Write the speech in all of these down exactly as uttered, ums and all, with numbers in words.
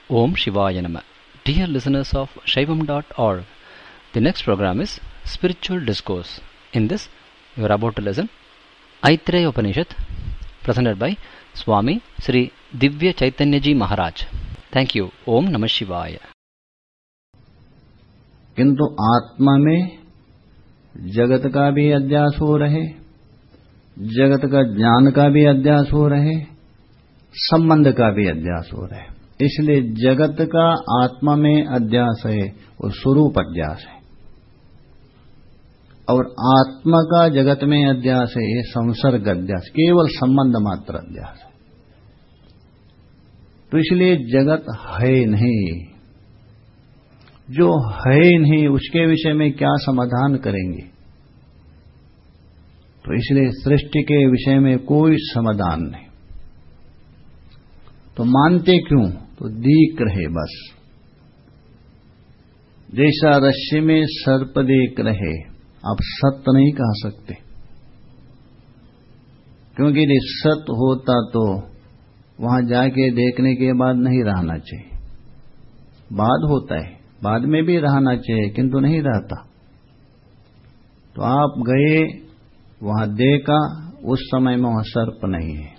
Om Shivaya Nama. Dear listeners of Shaivam dot org, the next program is Spiritual Discourse. In this, you are about to listen Aitreya Upanishad, presented by Swami Sri Divya Chaitanya Ji Maharaj. Thank you. Om Namah Shivaya. किंतु आत्मा में जगत का भी अध्यास हो रहे, जगत का ज्ञान का भी अध्यास हो रहे, संबंध का भी अध्यास हो रहे। इसलिए जगत का आत्मा में अध्यास है और स्वरूप अध्यास है, और आत्मा का जगत में अध्यास है ये संसर्ग अध्यास, केवल संबंध मात्र अध्यास है। तो इसलिए जगत है नहीं, जो है नहीं उसके विषय में क्या समाधान करेंगे। तो इसलिए सृष्टि के विषय में कोई समाधान नहीं। तो मानते क्यों? तो दीख रहे बस। जैसा रस्सी में सर्प देख रहे, आप सत्य नहीं कह सकते, क्योंकि यदि सत्य होता तो वहां जाके देखने के बाद नहीं रहना चाहिए। बाद होता है, बाद में भी रहना चाहिए, किंतु नहीं रहता। तो आप गए, वहां देखा, उस समय में वहां सर्प नहीं है।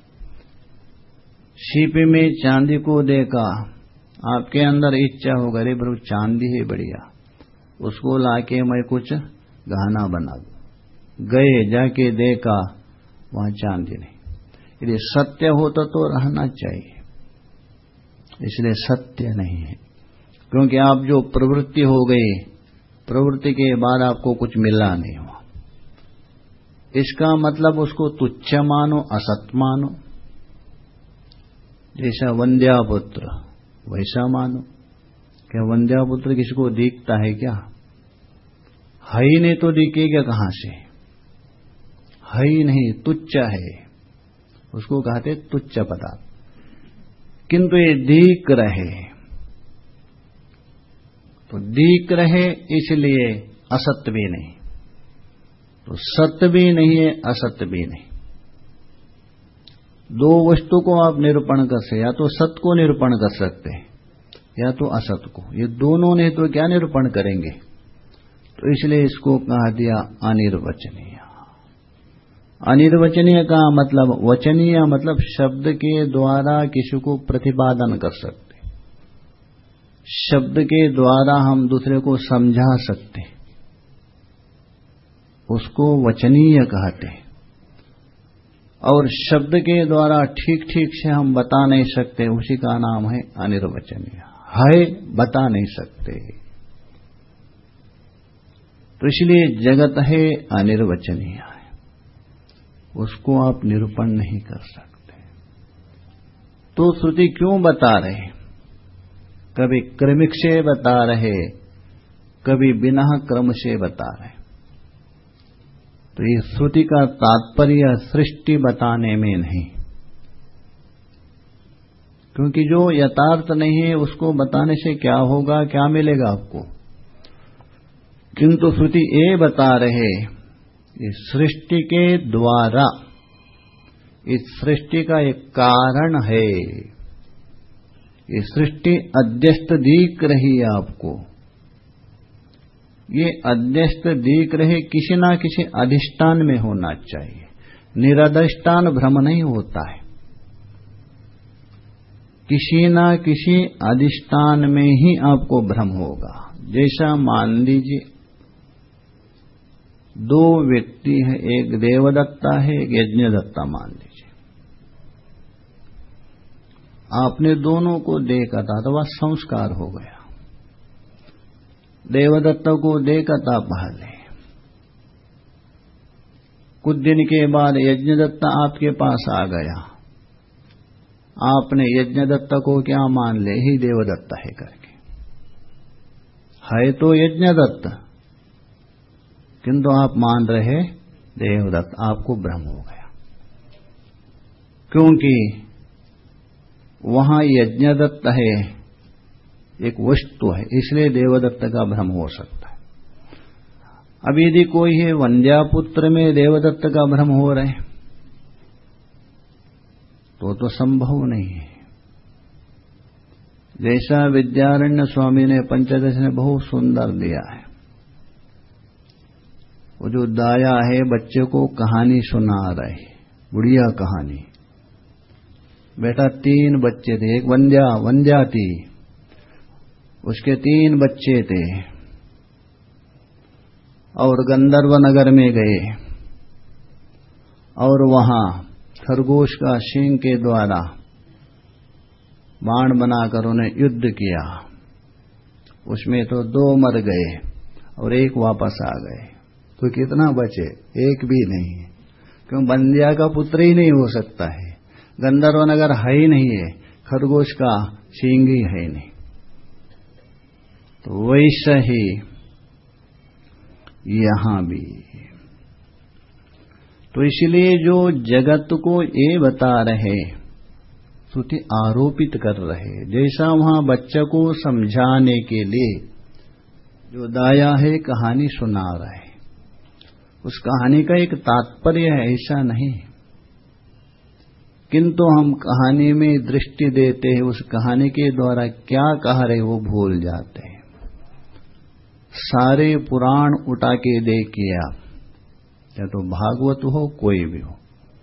सीपी में चांदी को देखा, आपके अंदर इच्छा हो गई, प्रभु चांदी है बढ़िया, उसको लाके मैं कुछ गहना बना दूं। गए, जाके देखा, वहां चांदी नहीं। यदि सत्य होता तो रहना चाहिए, इसलिए सत्य नहीं है। क्योंकि आप जो प्रवृत्ति हो गई, प्रवृत्ति के बाद आपको कुछ मिला नहीं हुआ, इसका मतलब उसको तुच्छ मानो, असत मानो। जैसा वंद्यापुत्र वैसा मानो। क्या वंद्यापुत्र किसको दिखता है क्या? है ही नहीं तो दिखेगा कहां से? है ही नहीं, तुच्छ है, उसको कहते तुच्छ पदार्थ। किंतु ये दिख रहे, तो दिख रहे इसलिए असत्य भी नहीं, तो सत्य भी नहीं है, असत्य भी नहीं। दो वस्तु को आप निरूपण कर सकते, या तो सत्य को निरूपण कर सकते हैं या तो असत्य को। ये दोनों ने तो क्या निरूपण करेंगे? तो इसलिए इसको कहा दिया अनिर्वचनीय। अनिर्वचनीय का मतलब, वचनीय मतलब शब्द के द्वारा किसी को प्रतिपादन कर सकते, शब्द के द्वारा हम दूसरे को समझा सकते, उसको वचनीय कहते हैं। और शब्द के द्वारा ठीक ठीक से हम बता नहीं सकते, उसी का नाम है अनिर्वचनीय। है, बता नहीं सकते। तो इसलिए जगत है अनिर्वचनीय है, उसको आप निरूपण नहीं कर सकते। तो श्रुति क्यों बता रहे? कभी क्रमिक से बता रहे, कभी बिना क्रम से बता रहे। तो ये श्रुति का तात्पर्य सृष्टि बताने में नहीं, क्योंकि जो यथार्थ नहीं है उसको बताने से क्या होगा, क्या मिलेगा आपको। किंतु श्रुति ये बता रहे, इस सृष्टि के द्वारा, इस सृष्टि का एक कारण है, ये सृष्टि अध्यस्त दिख रही है आपको। ये अध्यस्त दिख रहे किसी ना किसी अधिष्ठान में होना चाहिए, निरधिष्ठान भ्रम नहीं होता है। किसी ना किसी अधिष्ठान में ही आपको भ्रम होगा। जैसा मान लीजिए दो व्यक्ति है, एक देवदत्ता है, एक यज्ञदत्ता मान लीजिए। आपने दोनों को देखा था तो वह संस्कार हो गया। देवदत्ता को देखा था पहले, कुछ दिन के बाद यज्ञदत्ता आपके पास आ गया। आपने यज्ञदत्ता को क्या मान ले, ही देवदत्ता है करके। है तो यज्ञदत्ता, किंतु आप मान रहे देवदत्त। आपको भ्रम हो गया, क्योंकि वहां यज्ञदत्त है, एक वस्तु है, इसलिए देवदत्त का भ्रम हो सकता है। अब यदि कोई है वंद्यापुत्र में देवदत्त का भ्रम हो रहे तो तो संभव नहीं है। जैसा विद्यारण्य स्वामी ने पंचदश ने बहुत सुंदर दिया है। वो जो दाया है बच्चे को कहानी सुना रहे, बुढ़िया कहानी। बेटा तीन बच्चे थे, एक वंध्या वंध्या थी, उसके तीन बच्चे थे और गंधर्व नगर में गए और वहां खरगोश का सींग के द्वारा बाण बनाकर उन्हें युद्ध किया। उसमें तो दो मर गए और एक वापस आ गए। तो कितना बचे? एक भी नहीं है, क्यों? बंध्या का पुत्र ही नहीं हो सकता है, गंधर्व नगर है ही नहीं है, खरगोश का सींग ही है नहीं। तो वैसा ही यहां भी। तो इसलिए जो जगत को ये बता रहे, श्रुति आरोपित कर रहे, जैसा वहां बच्चे को समझाने के लिए जो दाया है कहानी सुना रहे, उस कहानी का एक तात्पर्य है ऐसा नहीं, किंतु हम कहानी में दृष्टि देते हैं, उस कहानी के द्वारा क्या कह रहे वो भूल जाते हैं। सारे पुराण उठा के देखिए आप, या तो भागवत हो कोई भी हो,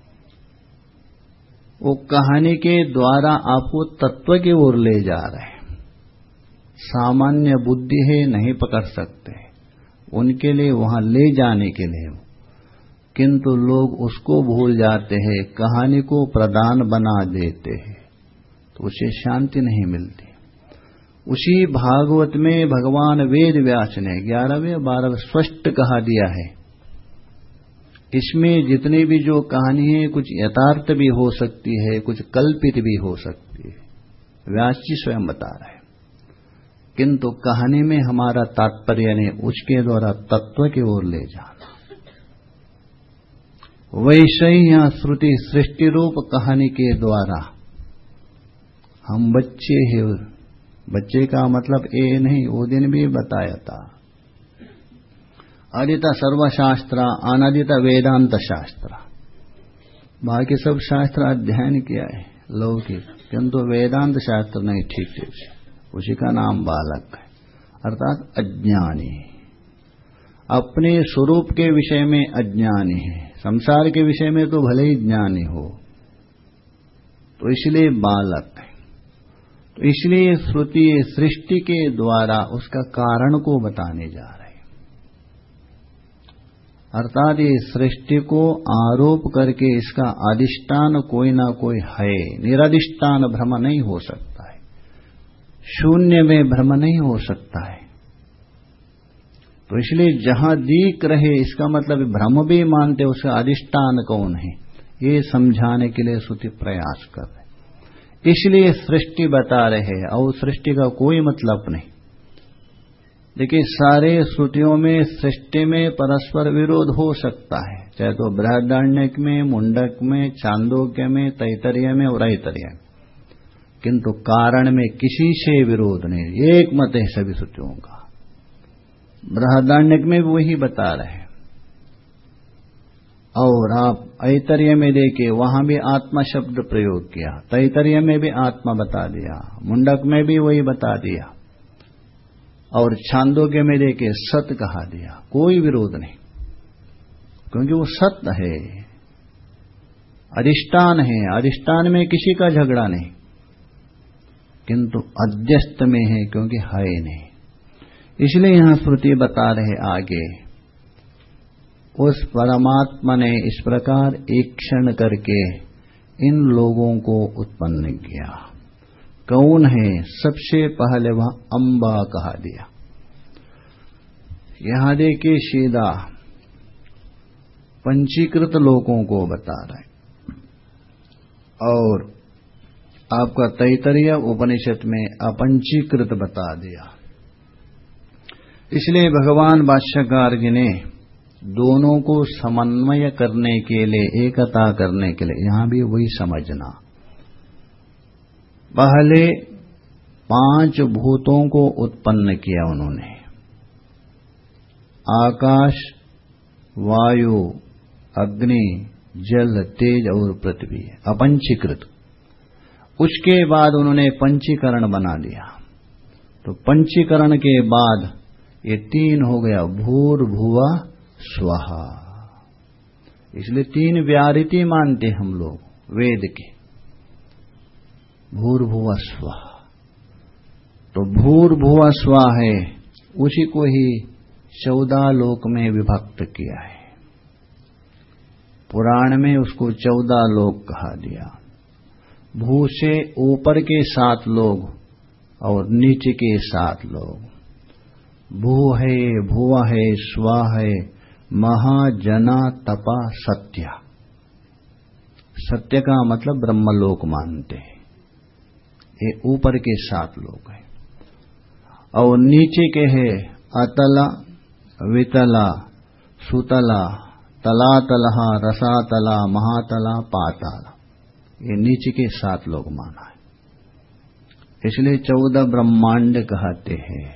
वो कहानी के द्वारा आपको तत्व की ओर ले जा रहे हैं। सामान्य बुद्धि है नहीं पकड़ सकते, उनके लिए वहां ले जाने के लिए, किंतु लोग उसको भूल जाते हैं, कहानी को प्रधान बना देते हैं, तो उसे शांति नहीं मिलती। उसी भागवत में भगवान वेद व्यास ने ग्यारहवें बारहवें स्पष्ट कहा दिया है। इसमें जितनी भी जो कहानी है, कुछ यथार्थ भी हो सकती है, कुछ कल्पित भी हो सकती है, व्यास जी स्वयं बता रहे हैं, किंतु कहानी में हमारा तात्पर्य ने उसके द्वारा तत्व की ओर ले जाना। वैसे ही यहां श्रुति सृष्टि रूप कहानी के द्वारा हम बच्चे हैं। बच्चे का मतलब ये नहीं, वो दिन भी बताया था, आदिता सर्वशास्त्र अनादिता वेदांत शास्त्र, बाकी सब शास्त्र अध्ययन किया है लौकिक, किंतु वेदांत शास्त्र नहीं ठीक ठीक से, उसी का नाम बालक है, अर्थात अज्ञानी, अपने स्वरूप के विषय में अज्ञानी है, संसार के विषय में तो भले ही ज्ञानी हो, तो इसलिए बालक है। तो इसलिए श्रुति सृष्टि के द्वारा उसका कारण को बताने जा रहे हैं, अर्थात ये सृष्टि को आरोप करके इसका अधिष्ठान कोई ना कोई है, निरधिष्ठान भ्रम नहीं हो सकता है, शून्य में भ्रम नहीं हो सकता है। तो इसलिए जहां दीख रहे, इसका मतलब भ्रम भी मानते उसका अधिष्ठान कौन है, ये समझाने के लिए श्रुति प्रयास कर रहे, इसलिए सृष्टि बता रहे हैं, और सृष्टि का कोई मतलब नहीं। देखिए सारे श्रुतियों में सृष्टि में परस्पर विरोध हो सकता है, चाहे तो बृहदारण्यक में, मुंडक में, चांदोग्य में, तैतरीय में और ऐतरीय में, किंतु कारण में किसी से विरोध नहीं, एक मत है सभी श्रुतियों का। बृहदारण्यक में भी वही बता रहे हैं, और आप ऐतरीय में देखे वहां भी आत्मा शब्द प्रयोग किया, तैतरीय में भी आत्मा बता दिया, मुंडक में भी वही बता दिया, और छांदोग्य में देखे सत कहा दिया, कोई विरोध नहीं, क्योंकि वो सत्य है, अधिष्ठान है, अधिष्ठान में किसी का झगड़ा नहीं, किंतु अध्यस्त में है क्योंकि है नहीं। इसलिए यहां श्रुति बता रहे आगे, उस परमात्मा ने इस प्रकार एक क्षण करके इन लोगों को उत्पन्न किया। कौन है? सबसे पहले वह अंबा कहा दिया। यहां देखिए सीधा पंचीकृत लोगों को बता रहे, और आपका तैतरीय उपनिषद में अपंचीकृत बता दिया। इसलिए भगवान भाष्यकार जी ने दोनों को समन्वय करने के लिए, एकता करने के लिए, यहां भी वही समझना, पहले पांच भूतों को उत्पन्न किया उन्होंने, आकाश, वायु, अग्नि, जल, तेज और पृथ्वी, अपंचीकृत। उसके बाद उन्होंने पंचीकरण बना दिया, तो पंचीकरण के बाद ये तीन हो गया, भूर्भुवा स्वाहा। इसलिए तीन व्याहृति मानते हम लोग वेद के, भूर्भुवा स्वाहा। तो भूर्भुवा स्वाहा है, उसी को ही चौदह लोक में विभक्त किया है। पुराण में उसको चौदह लोक कहा दिया। भू से ऊपर के सात लोग और नीचे के सात लोग। भू है, भुवा है, स्वा है, महाजना तपा सत्या। सत्य का मतलब ब्रह्मलोक मानते हैं, ये ऊपर के सात लोग हैं। और नीचे के है अतला, वितला, सुतला, तलातला, रसातला, महातला, पाताला। ये नीचे के सात लोग माना है, इसलिए चौदह ब्रह्मांड कहते हैं।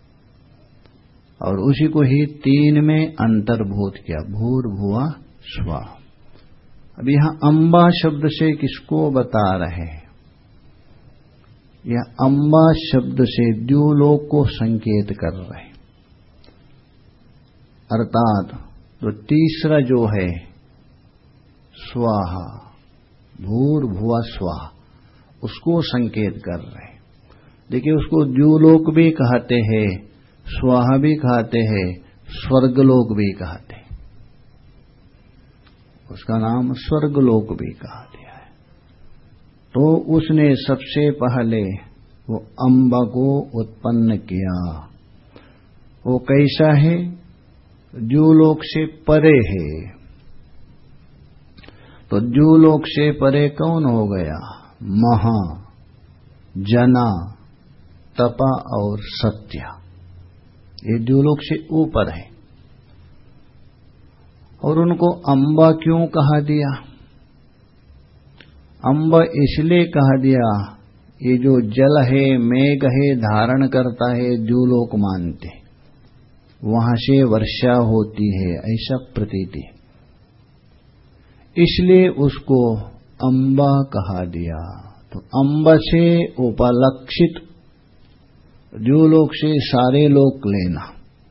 और उसी को ही तीन में अंतर्भूत किया, भूर्भुवा स्वा। अब यहां अंबा शब्द से किसको बता रहे हैं? यह अंबा शब्द से द्युलोक को संकेत कर रहे हैं। अर्थात तो तीसरा जो है स्वाहा, भूर्भुवा स्वाहा, उसको संकेत कर रहे हैं। देखिए, उसको द्युलोक भी कहते हैं, स्वाहा भी कहते हैं, स्वर्गलोक भी कहते हैं। उसका नाम स्वर्गलोक भी कहा दिया है। तो उसने सबसे पहले वो अंबा को उत्पन्न किया। वो कैसा है? द्युलोक से परे है। तो द्युलोक से परे कौन हो गया? महा, जना, तपा और सत्या। ये द्युलोक से ऊपर है। और उनको अंबा क्यों कहा दिया? अंबा इसलिए कहा दिया, ये जो जल है, मेघ है, धारण करता है, द्युलोक मानते, वहां से वर्षा होती है, ऐसा प्रतीति, इसलिए उसको अंबा कहा दिया। तो अंबा से उपलक्षित द्युलोक से सारे लोक लेना,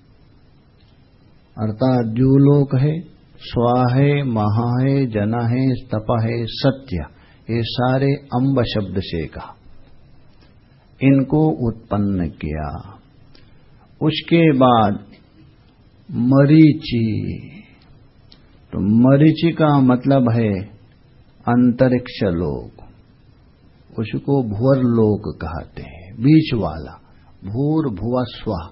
अर्थात द्युलोक है, स्वा है, महा है, जना है, तपा है, सत्य, ये सारे अंब शब्द से कहा, इनको उत्पन्न किया। उसके बाद मरीचि। तो मरीचि का मतलब है अंतरिक्ष लोक, उसको भुवर लोक कहते हैं, बीच वाला, भूर्भुवा स्वा।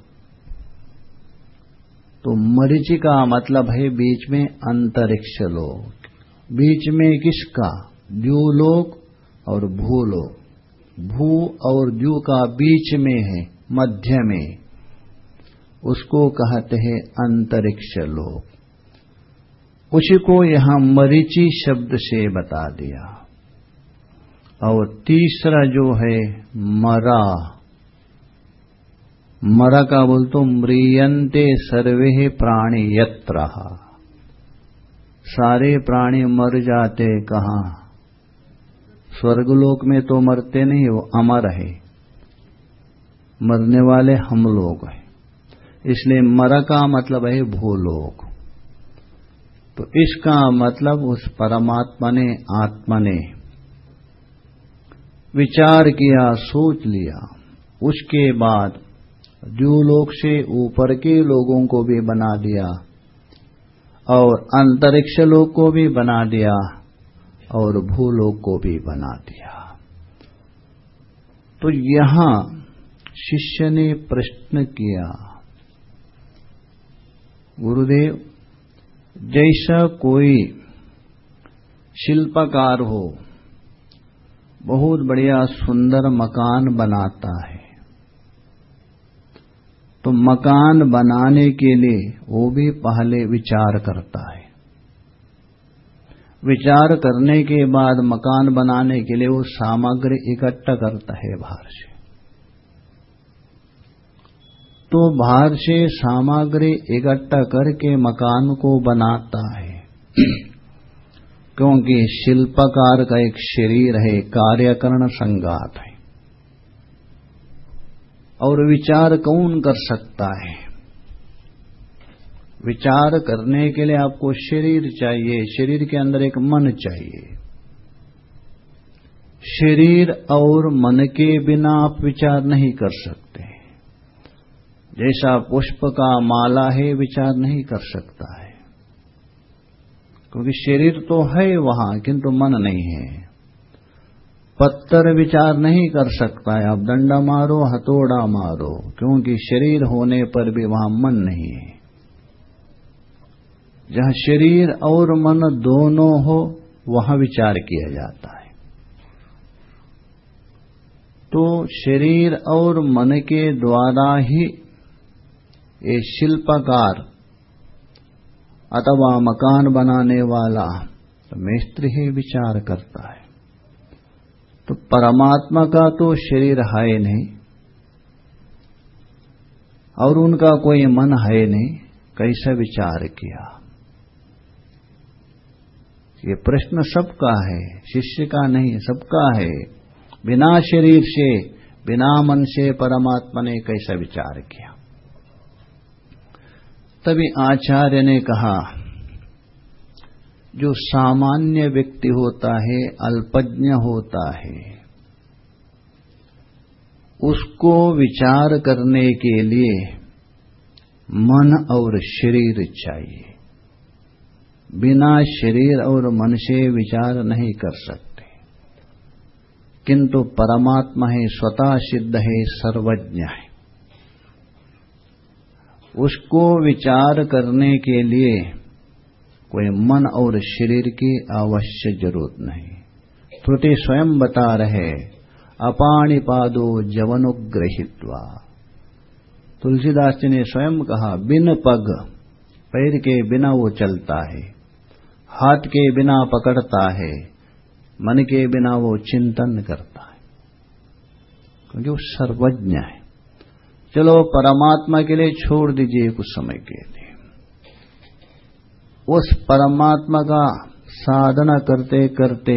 तो मरीचि का मतलब है बीच में अंतरिक्ष लोक। बीच में किसका? द्युलोक और भूलोक। भू और द्यु का बीच में है, मध्य में, उसको कहते हैं अंतरिक्ष लोक। उसी को यहां मरीचि शब्द से बता दिया। और तीसरा जो है मरा। मरा का बोल तो म्रियन्ते सर्वे प्राणी यत्र। सारे प्राणी मर जाते कहां? स्वर्गलोक में तो मरते नहीं, वो अमर है, मरने वाले हम लोग हैं। इसलिए मरा का मतलब है भूलोक। तो इसका मतलब उस परमात्मा ने, आत्मा ने विचार किया, सोच लिया, उसके बाद द्युलोक से ऊपर के लोगों को भी बना दिया और अंतरिक्ष लोक को भी बना दिया और भूलोक को भी बना दिया। तो यहां शिष्य ने प्रश्न किया, गुरुदेव, जैसा कोई शिल्पकार हो, बहुत बढ़िया सुंदर मकान बनाता है, तो मकान बनाने के लिए वो भी पहले विचार करता है। विचार करने के बाद मकान बनाने के लिए वो सामग्री इकट्ठा करता है बाहर से। तो बाहर से सामग्री इकट्ठा करके मकान को बनाता है, क्योंकि शिल्पकार का एक शरीर है, कार्यकरण संगात है। और विचार कौन कर सकता है? विचार करने के लिए आपको शरीर चाहिए, शरीर के अंदर एक मन चाहिए। शरीर और मन के बिना आप विचार नहीं कर सकते। जैसा पुष्प का माला है, विचार नहीं कर सकता है, क्योंकि शरीर तो है वहां किंतु मन नहीं है। पत्थर विचार नहीं कर सकता है, आप डंडा मारो हथौड़ा मारो, क्योंकि शरीर होने पर भी वहां मन नहीं है। जहां शरीर और मन दोनों हो वहां विचार किया जाता है। तो शरीर और मन के द्वारा ही ये शिल्पकार अथवा मकान बनाने वाला तो मिस्त्री ही विचार करता है। तो परमात्मा का तो शरीर है नहीं और उनका कोई मन है नहीं, कैसा विचार किया? ये प्रश्न सबका है, शिष्य का नहीं, सबका है। बिना शरीर से, बिना मन से परमात्मा ने कैसा विचार किया? तभी आचार्य ने कहा, जो सामान्य व्यक्ति होता है, अल्पज्ञ होता है, उसको विचार करने के लिए मन और शरीर चाहिए। बिना शरीर और मन से विचार नहीं कर सकते। किंतु परमात्मा है, स्वतः सिद्ध है, सर्वज्ञ है। उसको विचार करने के लिए कोई मन और शरीर की आवश्यक जरूरत नहीं। श्रुति स्वयं बता रहे, अपाणिपादो जवनुग्रहित्वा। तुलसीदास जी ने स्वयं कहा, बिन पग, पैर के बिना वो चलता है, हाथ के बिना पकड़ता है, मन के बिना वो चिंतन करता है, क्योंकि वो सर्वज्ञ है। चलो परमात्मा के लिए छोड़ दीजिए कुछ समय के लिए। उस परमात्मा का साधना करते करते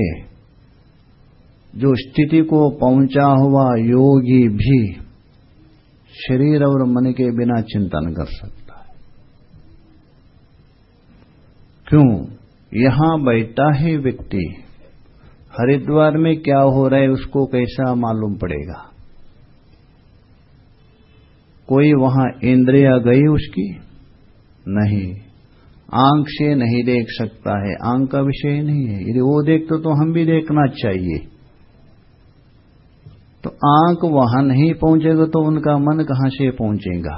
जो स्थिति को पहुंचा हुआ योगी भी शरीर और मन के बिना चिंतन कर सकता है। क्यों? यहां बैठा है व्यक्ति, हरिद्वार में क्या हो रहा है उसको कैसा मालूम पड़ेगा? कोई वहां इंद्रिया गई उसकी? नहीं। आंख से नहीं देख सकता है, आंख का विषय नहीं है। यदि वो देखते तो हम भी देखना चाहिए। तो आंख वहां नहीं पहुंचेगा तो उनका मन कहां से पहुंचेगा?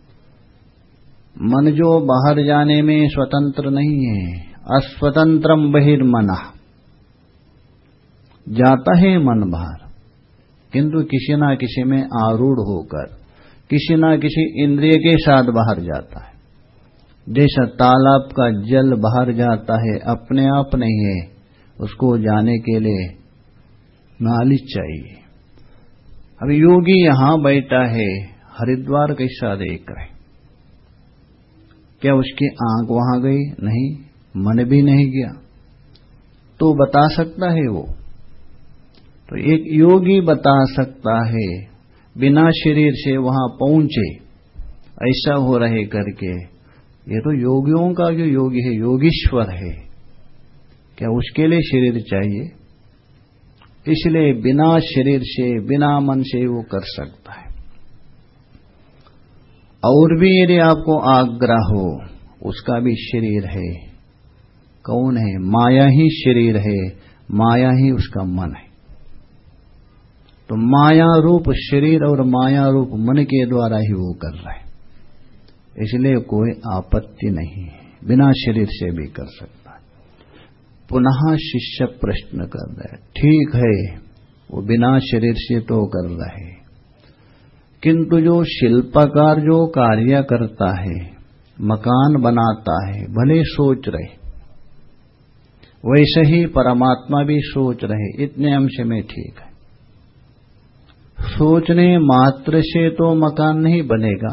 मन जो बाहर जाने में स्वतंत्र नहीं है, अस्वतंत्रम बहिर्मना, जाता है मन बाहर, किंतु किसी ना किसी में आरूढ़ होकर, किसी ना किसी इंद्रिय के साथ बाहर जाता है। जैसा तालाब का जल बाहर जाता है, अपने आप नहीं है, उसको जाने के लिए नाली चाहिए। अब योगी यहां बैठा है, हरिद्वार कैसा देख रहे? क्या उसकी आंख वहां गई? नहीं। मन भी नहीं गया। तो बता सकता है वो? तो एक योगी बता सकता है, बिना शरीर से वहां पहुंचे, ऐसा हो रहे करके। ये तो योगियों का जो योगी है, योगीश्वर है। क्या उसके लिए शरीर चाहिए? इसलिए बिना शरीर से, बिना मन से वो कर सकता है। और भी यदि आपको आग्रह हो, उसका भी शरीर है। कौन है? माया ही शरीर है, माया ही उसका मन है। तो माया रूप शरीर और माया रूप मन के द्वारा ही वो कर रहा है। इसलिए कोई आपत्ति नहीं है, बिना शरीर से भी कर सकता है। पुनः शिष्य प्रश्न कर रहा है, ठीक है वो बिना शरीर से तो कर रहे, किंतु जो शिल्पकार जो कार्य करता है, मकान बनाता है, भले सोच रहे, वैसे ही परमात्मा भी सोच रहे, इतने अंश में ठीक है। सोचने मात्र से तो मकान नहीं बनेगा,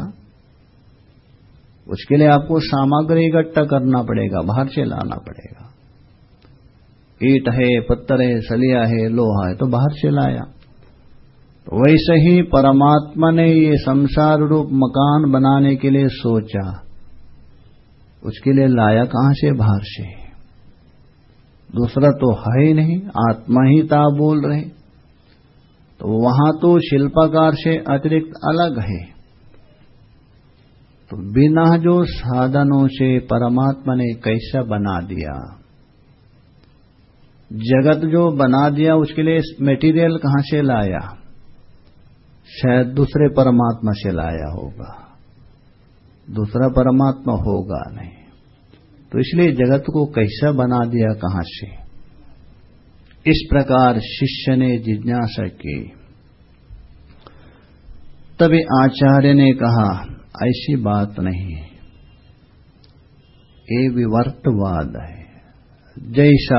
उसके लिए आपको सामग्री इकट्ठा करना पड़ेगा, बाहर से लाना पड़ेगा। ईंट है, पत्थर है, सलिया है, लोहा है, तो बाहर से लाया। तो वैसे ही परमात्मा ने ये संसार रूप मकान बनाने के लिए सोचा, उसके लिए लाया कहां से? बाहर से। दूसरा तो है ही नहीं, आत्मा ही था बोल रहे, तो वहां तो शिल्पकार से अतिरिक्त अलग है। तो बिना जो साधनों से परमात्मा ने कैसा बना दिया, जगत जो बना दिया, उसके लिए मटेरियल कहां से लाया? शायद दूसरे परमात्मा से लाया होगा, दूसरा परमात्मा होगा नहीं। तो इसलिए जगत को कैसा बना दिया, कहां से? इस प्रकार शिष्य ने जिज्ञासा की। तभी आचार्य ने कहा, ऐसी बात नहीं, ये विवर्तवाद है। जैसा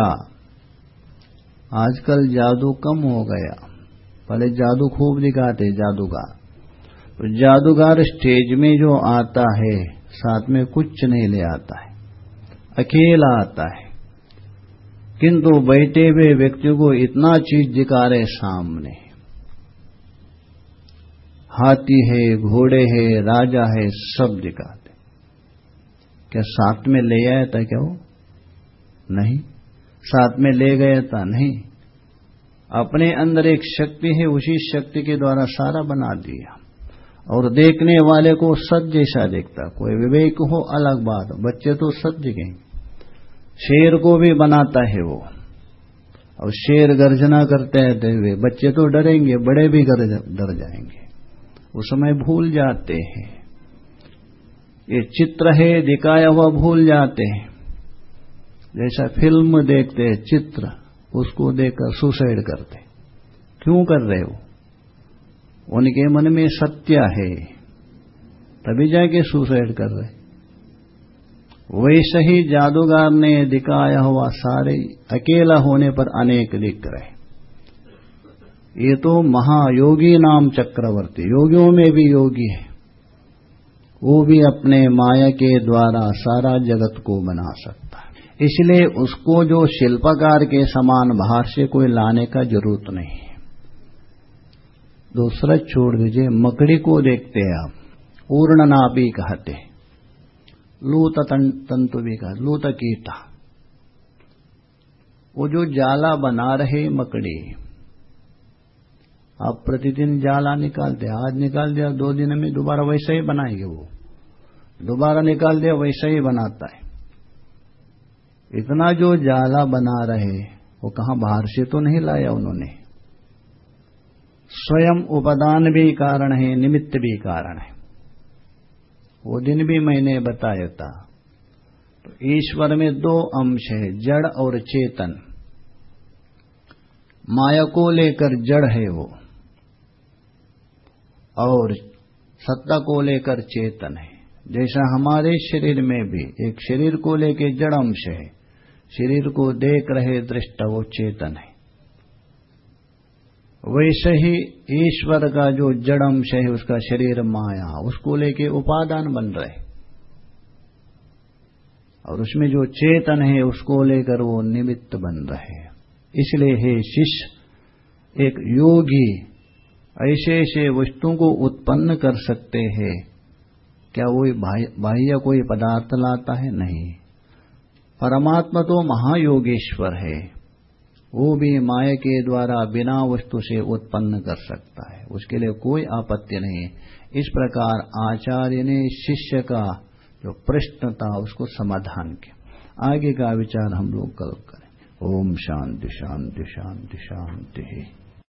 आजकल जादू कम हो गया, पहले जादू खूब दिखाते जादूगर, तो जादूगर स्टेज में जो आता है साथ में कुछ नहीं ले आता है, अकेला आता है, किंतु बैठे हुए व्यक्ति को इतना चीज दिखा रहे सामने, हाथी है, घोड़े है, राजा है, सब दिखाते। क्या साथ में ले आया था? क्या वो नहीं साथ में ले गया था? नहीं। अपने अंदर एक शक्ति है, उसी शक्ति के द्वारा सारा बना दिया, और देखने वाले को सच जैसा देखता। कोई विवेक हो अलग बात, बच्चे तो सच गए। शेर को भी बनाता है वो, और शेर गर्जना करते हैं, बच्चे तो डरेंगे, बड़े भी डर जाएंगे, उस समय भूल जाते हैं। ये चित्र है दिखाया हुआ भूल जाते हैं। जैसा फिल्म देखते हैं चित्र, उसको देखकर सुसाइड करते। क्यों कर रहे हो? उनके मन में सत्य है, तभी जाके सुसाइड कर रहे। वैसे ही जादूगर ने दिखाया हुआ सारे अकेला होने पर अनेक दिख रहे। ये तो महायोगी नाम चक्रवर्ती, योगियों में भी योगी है, वो भी अपने माया के द्वारा सारा जगत को बना सकता है। इसलिए उसको जो शिल्पकार के समान बाहर से कोई लाने का जरूरत नहीं है। दूसरा छोड़ दीजिए, मकड़ी को देखते हैं आप, ऊर्णनाभी कहते, लूत तंतु भी कहते, लूत कीटा। वो जो जाला बना रहे मकड़ी, आप प्रतिदिन जाला निकालते, आज निकाल दिया, दो दिन में दोबारा वैसे ही बनाएंगे, वो दोबारा निकाल दिया वैसे ही बनाता है। इतना जो जाला बना रहे वो कहां? बाहर से तो नहीं लाया उन्होंने, स्वयं उपादान भी कारण है, निमित्त भी कारण है। वो दिन भी मैंने बताया था। तो ईश्वर में दो अंश है, जड़ और चेतन। माया को लेकर जड़ है वो, और सत्ता को लेकर चेतन है। जैसा हमारे शरीर में भी एक शरीर को लेकर जड़ अंश है, शरीर को देख रहे दृष्टा वो चेतन है। वैसे ही ईश्वर का जो जड़ अंश है, उसका शरीर माया, उसको लेके उपादान बन रहे, और उसमें जो चेतन है उसको लेकर वो निमित्त बन रहे। इसलिए हे शिष्य, एक योगी ऐसे ऐसे वस्तुओं को उत्पन्न कर सकते हैं। क्या वो बाह्य कोई पदार्थ लाता है? नहीं। परमात्मा तो महायोगेश्वर है, वो भी माया के द्वारा बिना वस्तु से उत्पन्न कर सकता है, उसके लिए कोई आपत्ति नहीं। इस प्रकार आचार्य ने शिष्य का जो प्रश्न था उसको समाधान किया। आगे का विचार हम लोग कल करें। ओम शांति शांति शांति शांति।